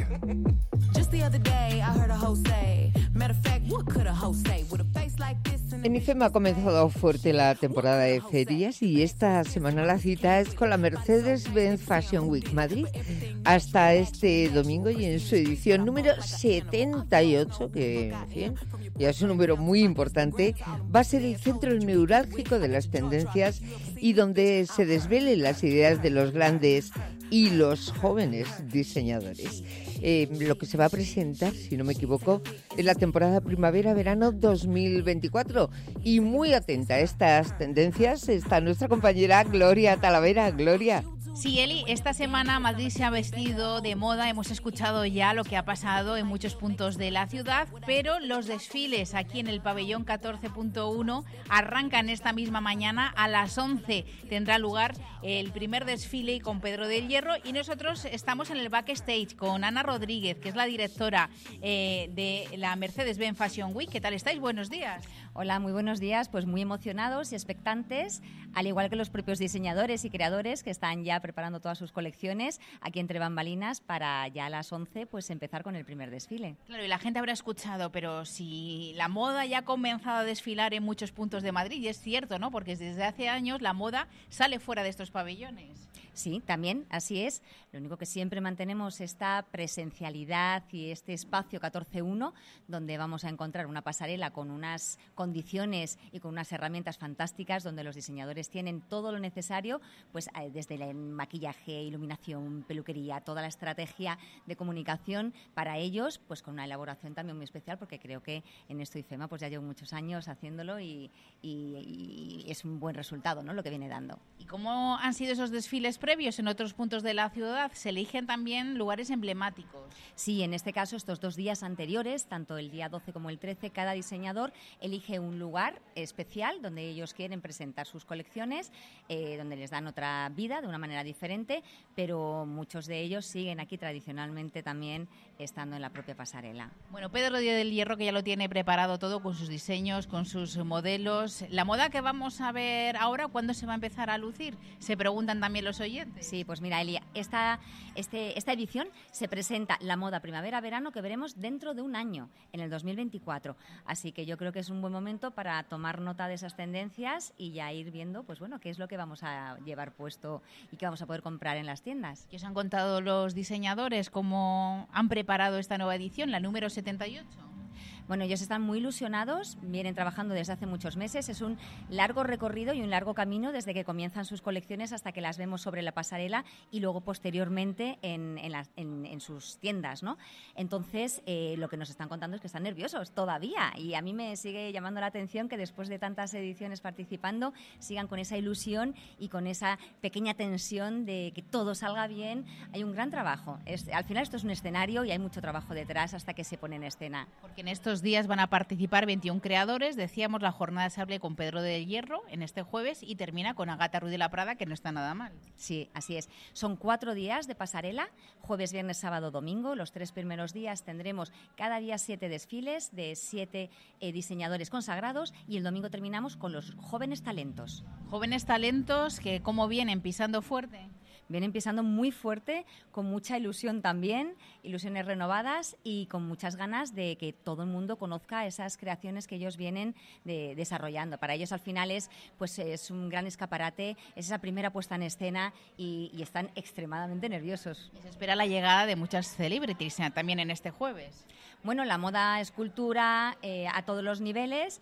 En IFEMA ha comenzado fuerte la temporada de ferias y esta semana la cita es con la Mercedes-Benz Fashion Week Madrid hasta este domingo y en su edición número setenta y ocho, que en fin, ya es un número muy importante, va a ser el centro neurálgico de las tendencias y donde se desvelen las ideas de los grandes y los jóvenes diseñadores. Eh, lo que se va a presentar, si no me equivoco, es la temporada primavera-verano dos mil veinticuatro. Y muy atenta a estas tendencias está nuestra compañera Gloria Talavera. Gloria. Sí, Eli, esta semana Madrid se ha vestido de moda, hemos escuchado ya lo que ha pasado en muchos puntos de la ciudad, pero los desfiles aquí en el pabellón catorce punto uno arrancan esta misma mañana a las once. Tendrá lugar el primer desfile con Pedro del Hierro y nosotros estamos en el backstage con Ana Rodríguez, que es la directora eh, de la Mercedes-Benz Fashion Week. ¿Qué tal estáis? Buenos días. Hola, muy buenos días. Pues muy emocionados y expectantes, al igual que los propios diseñadores y creadores que están ya preparando todas sus colecciones aquí entre bambalinas para ya a las once pues empezar con el primer desfile. Claro, y la gente habrá escuchado, pero si la moda ya ha comenzado a desfilar en muchos puntos de Madrid, y es cierto, ¿no? Porque desde hace años la moda sale fuera de estos pabellones. Sí, también, así es. Lo único que siempre mantenemos esta presencialidad y este espacio catorce uno, donde vamos a encontrar una pasarela con unas condiciones y con unas herramientas fantásticas, donde los diseñadores tienen todo lo necesario, pues desde el maquillaje, iluminación, peluquería, toda la estrategia de comunicación para ellos, pues con una elaboración también muy especial, porque creo que en esto IFEMA pues ya llevo muchos años haciéndolo y, y, y es un buen resultado, ¿no?, lo que viene dando. ¿Y cómo han sido esos desfiles previos en otros puntos de la ciudad? ¿Se eligen también lugares emblemáticos? Sí, en este caso estos dos días anteriores, tanto el día doce como el trece, cada diseñador elige un lugar especial donde ellos quieren presentar sus colecciones, eh, donde les dan otra vida de una manera diferente, pero muchos de ellos siguen aquí tradicionalmente también estando en la propia pasarela. Bueno, Pedro del Hierro, que ya lo tiene preparado todo con sus diseños, con sus modelos. La moda que vamos a ver ahora, ¿cuándo se va a empezar a lucir? Se preguntan también los oyentes. Sí, pues mira, Elia, esta, este, esta edición se presenta la moda primavera-verano que veremos dentro de un año, en el dos mil veinticuatro. Así que yo creo que es un buen momento para tomar nota de esas tendencias y ya ir viendo, pues bueno, qué es lo que vamos a llevar puesto y qué vamos a poder comprar en las tiendas. ¿Qué os han contado los diseñadores? ¿Cómo han preparado esta nueva edición, la número setenta y ocho? Bueno, ellos están muy ilusionados, vienen trabajando desde hace muchos meses. Es un largo recorrido y un largo camino desde que comienzan sus colecciones hasta que las vemos sobre la pasarela y luego posteriormente en, en, las, en, en sus tiendas, ¿no? Entonces, eh, lo que nos están contando es que están nerviosos todavía y a mí me sigue llamando la atención que después de tantas ediciones participando sigan con esa ilusión y con esa pequeña tensión de que todo salga bien. Hay un gran trabajo. Es, al final esto es un escenario y hay mucho trabajo detrás hasta que se pone en escena. Porque en estos días van a participar veintiún creadores. Decíamos, la jornada se abre con Pedro del Hierro en este jueves y termina con Agata Ruiz de la Prada, que no está nada mal. Sí, así es. Son cuatro días de pasarela, jueves, viernes, sábado, domingo. Los tres primeros días tendremos cada día siete desfiles de siete eh, diseñadores consagrados y el domingo terminamos con los jóvenes talentos. Jóvenes talentos que, ¿cómo vienen? Pisando fuerte. vienen pisando muy fuerte, con mucha ilusión también, ilusiones renovadas y con muchas ganas de que todo el mundo conozca esas creaciones que ellos vienen de, desarrollando. Para ellos al final es, pues, es un gran escaparate, es esa primera puesta en escena y, y están extremadamente nerviosos. Y se espera la llegada de muchas celebrities también en este jueves. Bueno, la moda es cultura eh, a todos los niveles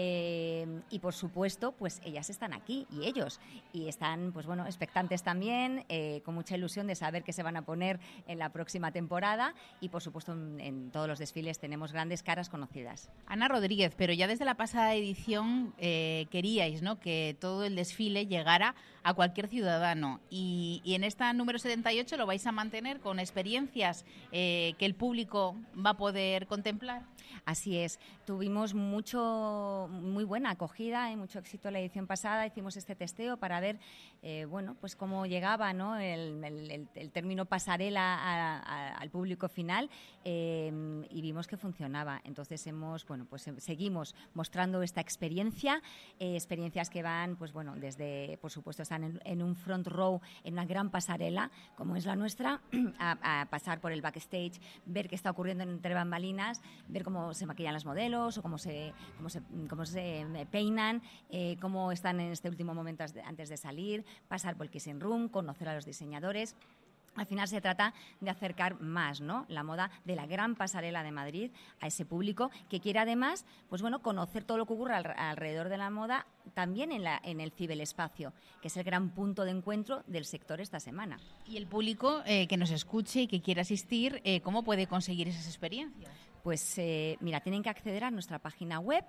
eh, y, por supuesto, pues ellas están aquí y ellos. Y están, pues bueno, expectantes también, eh, con mucha ilusión de saber qué se van a poner en la próxima temporada y, por supuesto, en, en todos los desfiles tenemos grandes caras conocidas. Ana Rodríguez, pero ya desde la pasada edición eh, queríais, ¿no?, que todo el desfile llegara a cualquier ciudadano y, y en esta número setenta y ocho lo vais a mantener con experiencias eh, que el público va a poder contemplar. Así es, tuvimos mucho, muy buena acogida y mucho éxito la edición pasada. Hicimos este testeo para ver, eh, bueno, pues cómo llegaba, ¿no?, el, el, el, el término pasarela a, a, al público final eh, y vimos que funcionaba. Entonces hemos, bueno, pues seguimos mostrando esta experiencia, eh, experiencias que van, pues bueno, desde, por supuesto, están en, en un front row, en una gran pasarela, como es la nuestra, a, a pasar por el backstage, ver qué está ocurriendo entre bambalinas, ver cómo se maquillan las modelos o cómo se, cómo se, cómo se peinan, eh, cómo están en este último momento antes de salir, pasar por el kissing room, conocer a los diseñadores. Al final se trata de acercar más, ¿no?, la moda de la gran pasarela de Madrid a ese público que quiere además, pues bueno, conocer todo lo que ocurre al, alrededor de la moda también en, la, en el ciberespacio, que es el gran punto de encuentro del sector esta semana. Y el público eh, que nos escuche y que quiera asistir, eh, ¿cómo puede conseguir esas experiencias? Pues eh, mira, tienen que acceder a nuestra página web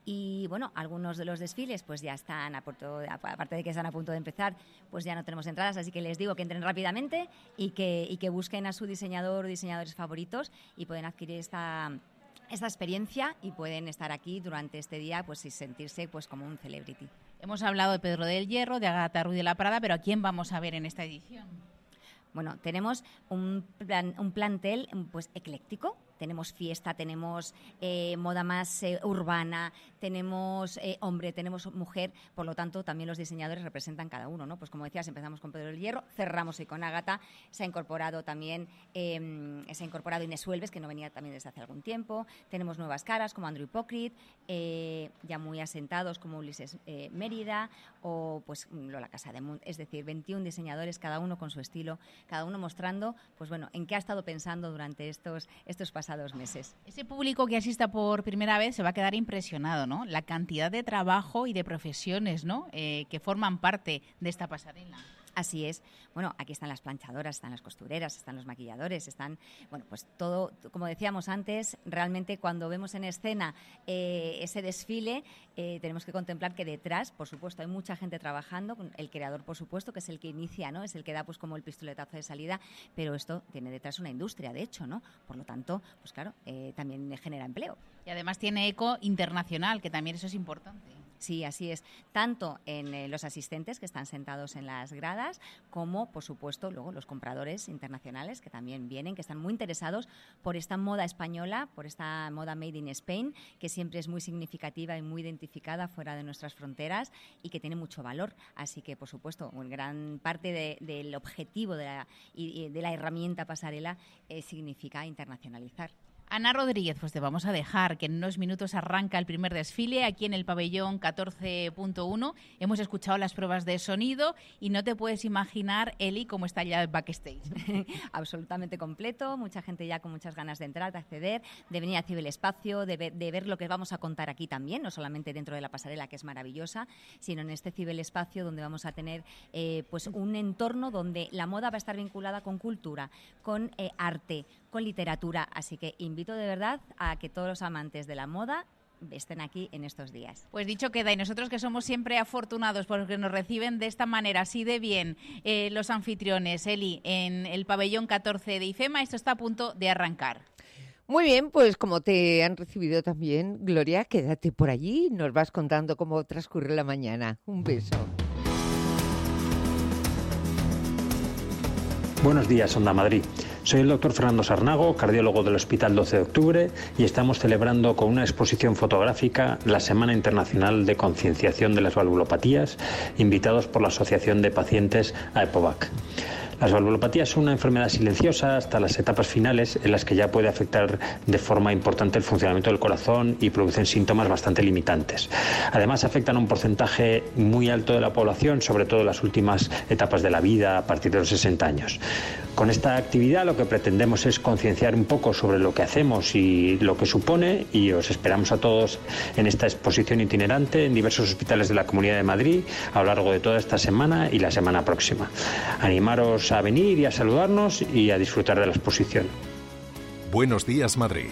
y bueno, algunos de los desfiles pues ya están a punto, aparte de que están a punto de empezar, pues ya no tenemos entradas, así que les digo que entren rápidamente y que, y que busquen a su diseñador o diseñadores favoritos y pueden adquirir esta, esta experiencia y pueden estar aquí durante este día pues y sentirse pues como un celebrity. Hemos hablado de Pedro del Hierro, de Agatha Ruiz de la Prada, pero ¿a quién vamos a ver en esta edición? Bueno, tenemos un, plan, un plantel pues ecléctico. Tenemos fiesta, tenemos eh, moda más eh, urbana, tenemos eh, hombre, tenemos mujer, por lo tanto también los diseñadores representan cada uno, ¿no? Pues como decías, empezamos con Pedro del Hierro, cerramos hoy con Agatha, se ha incorporado también eh, se ha incorporado Inés Huelves, que no venía también desde hace algún tiempo, tenemos nuevas caras como Andrew Hipócrita, eh, ya muy asentados como Ulises eh, Mérida o pues Lola Casademunt, es decir, veintiún diseñadores, cada uno con su estilo, cada uno mostrando, pues bueno, en qué ha estado pensando durante estos, estos pasados pasados meses. Ese público que asista por primera vez se va a quedar impresionado, ¿no? La cantidad de trabajo y de profesiones, ¿no?, eh, que forman parte de esta pasarela. Así es. Bueno, aquí están las planchadoras, están las costureras, están los maquilladores, están, bueno, pues todo, como decíamos antes, realmente cuando vemos en escena eh, ese desfile, eh, tenemos que contemplar que detrás, por supuesto, hay mucha gente trabajando, el creador, por supuesto, que es el que inicia, ¿no?, es el que da pues como el pistoletazo de salida, pero esto tiene detrás una industria, de hecho, ¿no? Por lo tanto, pues claro, eh, también genera empleo. Y además tiene eco internacional, que también eso es importante. Sí, así es. Tanto en eh, los asistentes que están sentados en las gradas, como, por supuesto, luego los compradores internacionales que también vienen, que están muy interesados por esta moda española, por esta moda made in Spain, que siempre es muy significativa y muy identificada fuera de nuestras fronteras y que tiene mucho valor. Así que, por supuesto, una gran parte de, del objetivo de la, y, de la herramienta pasarela eh, significa internacionalizar. Ana Rodríguez, pues te vamos a dejar, que en unos minutos arranca el primer desfile aquí en el pabellón catorce punto uno. Hemos escuchado las pruebas de sonido y no te puedes imaginar, Eli, cómo está ya el backstage. Absolutamente completo, mucha gente ya con muchas ganas de entrar, de acceder, de venir a ciberespacio, de ver, de ver lo que vamos a contar aquí también, no solamente dentro de la pasarela, que es maravillosa, sino en este ciberespacio donde vamos a tener eh, pues un entorno donde la moda va a estar vinculada con cultura, con eh, arte, con literatura, así que invito de verdad a que todos los amantes de la moda estén aquí en estos días. Pues dicho queda, y nosotros que somos siempre afortunados porque nos reciben de esta manera, así de bien, eh, los anfitriones, Eli, en el pabellón catorce de IFEMA, esto está a punto de arrancar. Muy bien, pues como te han recibido también, Gloria, quédate por allí, nos vas contando cómo transcurre la mañana. Un beso. Buenos días, Onda Madrid. Soy el doctor Fernando Sarnago, cardiólogo del Hospital doce de octubre, y estamos celebrando con una exposición fotográfica la Semana Internacional de Concienciación de las Valvulopatías, invitados por la Asociación de Pacientes AEPOVAC. Las valvulopatías son una enfermedad silenciosa hasta las etapas finales en las que ya puede afectar de forma importante el funcionamiento del corazón y producen síntomas bastante limitantes. Además, afectan a un porcentaje muy alto de la población, sobre todo en las últimas etapas de la vida, a partir de los sesenta años. Con esta actividad lo que pretendemos es concienciar un poco sobre lo que hacemos y lo que supone, y os esperamos a todos en esta exposición itinerante en diversos hospitales de la Comunidad de Madrid a lo largo de toda esta semana y la semana próxima. Animaros a venir y a saludarnos y a disfrutar de la exposición. Buenos días, Madrid.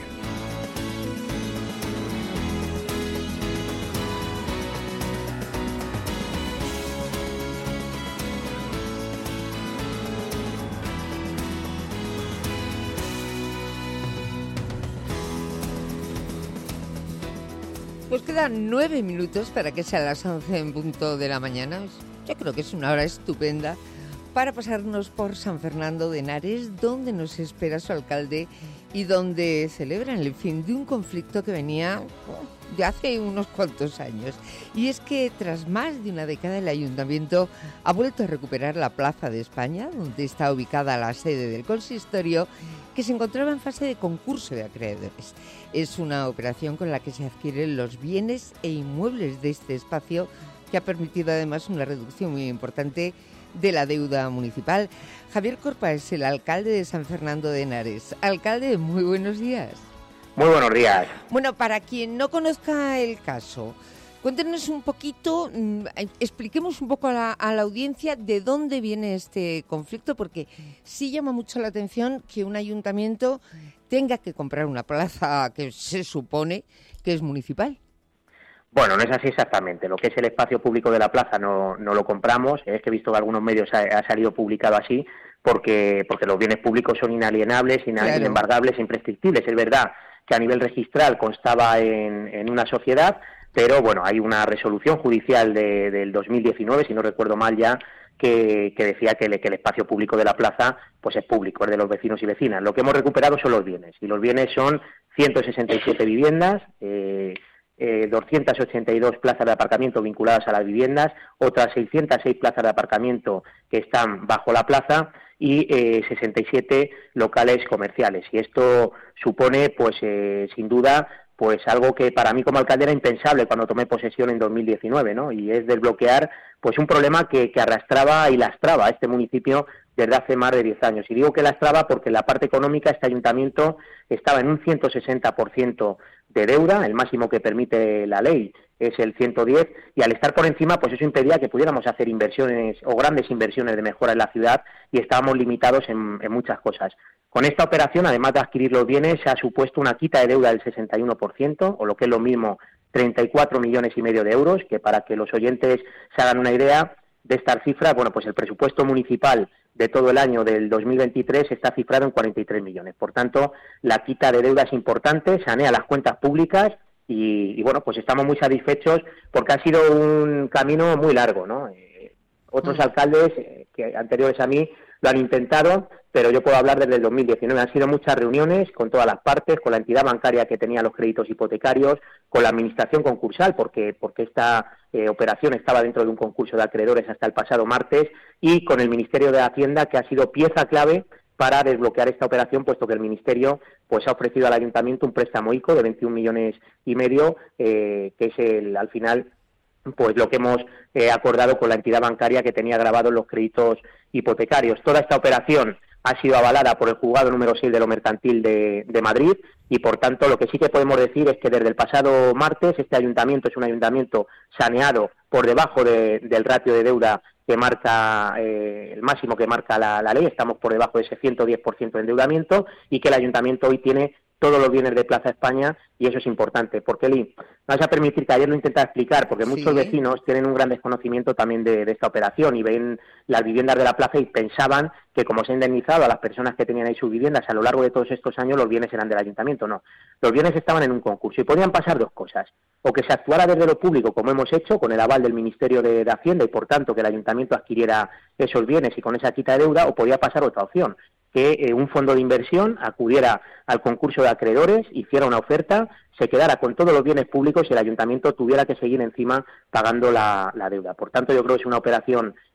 Pues quedan nueve minutos para que sea las once en punto de la mañana. Yo creo que es una hora estupenda para pasarnos por San Fernando de Henares, donde nos espera su alcalde y donde celebran el fin de un conflicto que venía oh, de hace unos cuantos años. Y es que tras más de una década el ayuntamiento ha vuelto a recuperar la Plaza de España, donde está ubicada la sede del consistorio, que se encontraba en fase de concurso de acreedores. Es una operación con la que se adquieren los bienes e inmuebles de este espacio, que ha permitido además una reducción muy importante de la deuda municipal. Javier Corpa es el alcalde de San Fernando de Henares. Alcalde, muy buenos días. Muy buenos días. Bueno, para quien no conozca el caso, cuéntenos un poquito, expliquemos un poco a la, a la audiencia de dónde viene este conflicto, porque sí llama mucho la atención que un ayuntamiento tenga que comprar una plaza que se supone que es municipal. Bueno, no es así exactamente. Lo que es el espacio público de la plaza no, no lo compramos. Es que he visto que algunos medios ha, ha salido publicado así porque, porque los bienes públicos son inalienables, ina- Claro. inembargables, imprescriptibles. Es verdad que a nivel registral constaba en, en una sociedad, pero bueno, hay una resolución judicial de, del dos mil diecinueve, si no recuerdo mal ya, que, que decía que el, que el espacio público de la plaza pues es público, es de los vecinos y vecinas. Lo que hemos recuperado son los bienes, y los bienes son ciento sesenta y siete viviendas, eh, eh, doscientas ochenta y dos plazas de aparcamiento vinculadas a las viviendas, otras seiscientas seis plazas de aparcamiento que están bajo la plaza y eh, sesenta y siete locales comerciales. Y esto supone, pues eh, sin duda, pues algo que para mí como alcalde era impensable cuando tomé posesión en dos mil diecinueve, ¿no? Y es desbloquear pues un problema que, que arrastraba y lastraba a este municipio desde hace más de diez años. Y digo que lastraba porque en la parte económica este ayuntamiento estaba en un ciento sesenta por ciento de deuda, el máximo que permite la ley es el ciento diez, y al estar por encima, pues eso impedía que pudiéramos hacer inversiones o grandes inversiones de mejora en la ciudad, y estábamos limitados en, en muchas cosas. Con esta operación, además de adquirir los bienes, se ha supuesto una quita de deuda del sesenta y uno por ciento, o lo que es lo mismo, treinta y cuatro millones y medio de euros, que para que los oyentes se hagan una idea de estas cifras, bueno, pues el presupuesto municipal de todo el año del dos mil veintitrés está cifrado en cuarenta y tres millones. Por tanto, la quita de deuda es importante, sanea las cuentas públicas y, y bueno, pues estamos muy satisfechos porque ha sido un camino muy largo, ¿no? Eh, otros alcaldes eh, que anteriores a mí lo han intentado, pero yo puedo hablar desde el dos mil diecinueve. Han sido muchas reuniones con todas las partes, con la entidad bancaria que tenía los créditos hipotecarios, con la administración concursal, porque, porque esta eh, operación estaba dentro de un concurso de acreedores hasta el pasado martes, y con el Ministerio de Hacienda, que ha sido pieza clave para desbloquear esta operación, puesto que el Ministerio pues ha ofrecido al Ayuntamiento un préstamo ICO de veintiún millones y medio, eh, que es el, al final pues lo que hemos eh, acordado con la entidad bancaria que tenía grabados los créditos hipotecarios. Toda esta operación ha sido avalada por el juzgado número seis de lo mercantil de, de Madrid, y por tanto lo que sí que podemos decir es que desde el pasado martes este ayuntamiento es un ayuntamiento saneado por debajo de, del ratio de deuda que marca eh, el máximo que marca la, la ley. Estamos por debajo de ese ciento diez por ciento de endeudamiento, y que el ayuntamiento hoy tiene todos los bienes de Plaza España, y eso es importante, porque, Eli, vas a permitir que ayer lo intentaba explicar, porque muchos sí. vecinos tienen un gran desconocimiento también de, de esta operación, y ven las viviendas de la plaza y pensaban que como se ha indemnizado a las personas que tenían ahí sus viviendas a lo largo de todos estos años, los bienes eran del ayuntamiento. No, los bienes estaban en un concurso, y podían pasar dos cosas: o que se actuara desde lo público, como hemos hecho, con el aval del Ministerio de, de Hacienda, y por tanto que el ayuntamiento adquiriera esos bienes y con esa quita de deuda, o podía pasar otra opción, que eh, un fondo de inversión acudiera al concurso de acreedores, hiciera una oferta, se quedara con todos los bienes públicos y el ayuntamiento tuviera que seguir encima pagando la, la deuda. Por tanto, yo creo que es una operación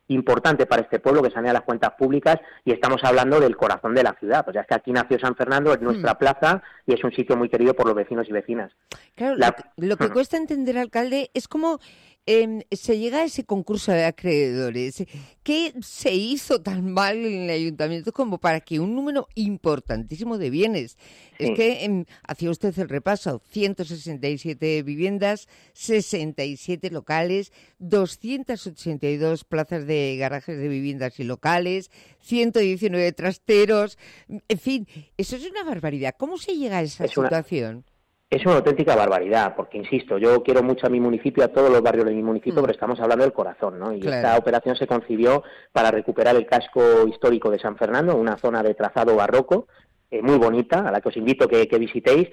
importante para este pueblo que sanea las cuentas públicas, y estamos hablando del corazón de la ciudad. O sea, es que aquí nació San Fernando, es nuestra mm. plaza y es un sitio muy querido por los vecinos y vecinas. Claro, la... lo, lo que cuesta entender, alcalde, es cómo eh, se llega a ese concurso de acreedores. ¿Qué se hizo tan mal en el ayuntamiento como para que un número importantísimo de bienes? Sí. Es que eh, hacía usted el repaso, ciento sesenta y siete viviendas, sesenta y siete locales, doscientas ochenta y dos plazas de garajes de viviendas y locales, ciento diecinueve trasteros, en fin, eso es una barbaridad. ¿Cómo se llega a esa es situación? Una... Es una auténtica barbaridad, porque, insisto, yo quiero mucho a mi municipio, a todos los barrios de mi municipio, mm. pero estamos hablando del corazón, ¿no? Y claro. esta operación se concibió para recuperar el casco histórico de San Fernando, una zona de trazado barroco, eh, muy bonita, a la que os invito que, que visitéis,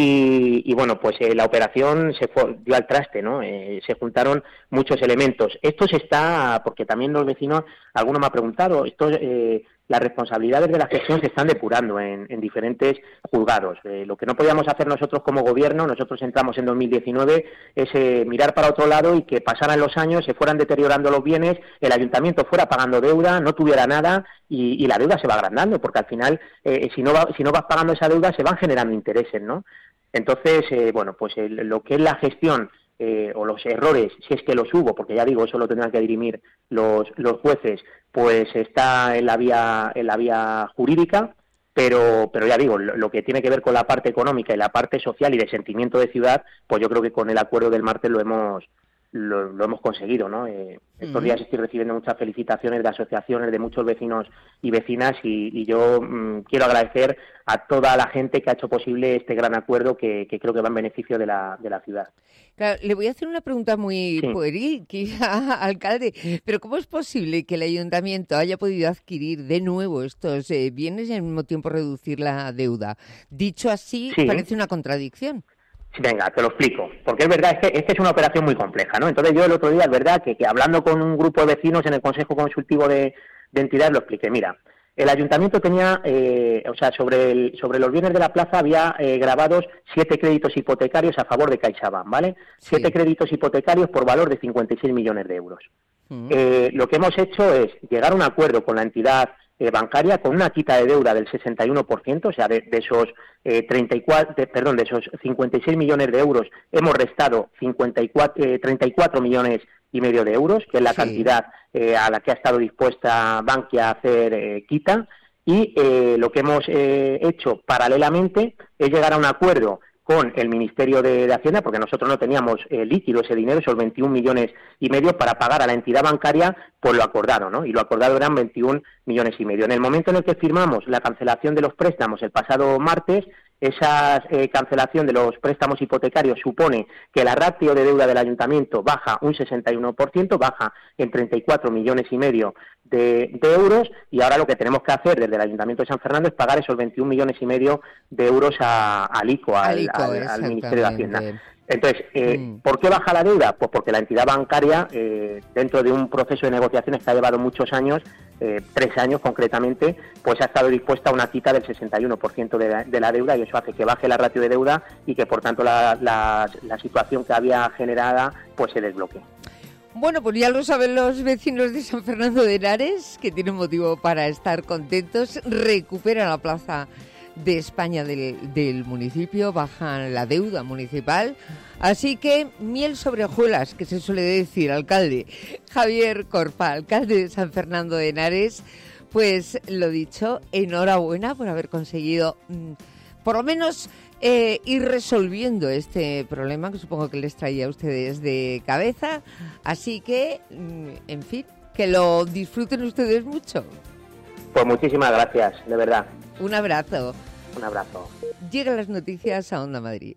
y, y bueno, pues eh, la operación se fue, dio al traste, ¿no? Eh, se juntaron muchos elementos. Esto se está, porque también los vecinos, alguno me ha preguntado, esto... Eh, las responsabilidades de la gestión se están depurando en, en diferentes juzgados. Eh, lo que no podíamos hacer nosotros como gobierno, nosotros entramos en dos mil diecinueve, es eh, mirar para otro lado y que pasaran los años, se fueran deteriorando los bienes, el ayuntamiento fuera pagando deuda, no tuviera nada y, y la deuda se va agrandando, porque al final, eh, si no va, si no vas pagando esa deuda, se van generando intereses, ¿no? Entonces, eh, bueno, pues el, lo que es la gestión eh, o los errores, si es que los hubo, porque ya digo, eso lo tendrán que dirimir los, los jueces, pues está en la vía en la vía jurídica, pero pero ya digo, lo, lo que tiene que ver con la parte económica y la parte social y de sentimiento de ciudad, pues yo creo que con el acuerdo del martes lo hemos lo, lo hemos conseguido, ¿no? Eh, estos uh-huh. días estoy recibiendo muchas felicitaciones de asociaciones, de muchos vecinos y vecinas, y, y yo mmm, quiero agradecer a toda la gente que ha hecho posible este gran acuerdo que, que creo que va en beneficio de la, de la ciudad. Claro, le voy a hacer una pregunta muy sí. pueril, quizá, alcalde, pero ¿cómo es posible que el ayuntamiento haya podido adquirir de nuevo estos eh, bienes y al mismo tiempo reducir la deuda? Dicho así, sí. parece una contradicción. Venga, te lo explico, porque es verdad, es que, es que es una operación muy compleja, ¿no? Entonces yo el otro día, es verdad, que, que hablando con un grupo de vecinos en el Consejo Consultivo de, de Entidades, lo expliqué. Mira, el ayuntamiento tenía, eh, o sea, sobre el, sobre los bienes de la plaza había eh, grabados siete créditos hipotecarios a favor de CaixaBank, ¿vale? Sí. Siete créditos hipotecarios por valor de cincuenta y seis millones de euros. Uh-huh. Eh, lo que hemos hecho es llegar a un acuerdo con la entidad eh, bancaria con una quita de deuda del sesenta y uno por ciento, o sea, de, de esos eh, treinta y cuatro, de, perdón, de esos cincuenta y seis millones de euros hemos restado cincuenta y cuatro, eh, treinta y cuatro millones y medio de euros, que es la sí. cantidad eh, a la que ha estado dispuesta Bankia a hacer eh, quita, y eh, lo que hemos eh, hecho paralelamente es llegar a un acuerdo con el Ministerio de, de Hacienda, porque nosotros no teníamos eh, líquido ese dinero, esos veintiún millones y medio, para pagar a la entidad bancaria por lo acordado, ¿no? Y lo acordado eran veintiún millones y medio. En el momento en el que firmamos la cancelación de los préstamos el pasado martes, esa eh, cancelación de los préstamos hipotecarios supone que la ratio de deuda del ayuntamiento baja un sesenta y uno por ciento, baja en treinta y cuatro millones y medio de, de euros, y ahora lo que tenemos que hacer desde el Ayuntamiento de San Fernando es pagar esos veintiún millones y medio de euros a, al I C O, al, al, ICO, al, al Ministerio de Hacienda. Entonces, eh, mm. ¿por qué baja la deuda? Pues porque la entidad bancaria, eh, dentro de un proceso de negociaciones que ha llevado muchos años, eh, tres años concretamente, pues ha estado dispuesta a una quita del sesenta y uno por ciento de la, de la deuda, y eso hace que baje la ratio de deuda y que, por tanto, la, la, la situación que había generada pues se desbloquee. Bueno, pues ya lo saben los vecinos de San Fernando de Henares, que tienen motivo para estar contentos. Recuperan la plaza de España del, del municipio, bajan la deuda municipal, así que miel sobre hojuelas, que se suele decir, alcalde. Javier Corpa, alcalde de San Fernando de Henares, pues lo dicho, enhorabuena por haber conseguido mmm, por lo menos eh, ir resolviendo este problema que supongo que les traía a ustedes de cabeza, así que, mmm, en fin, que lo disfruten ustedes mucho. Pues muchísimas gracias, de verdad. Un abrazo. Un abrazo. Llegan las noticias a Onda Madrid.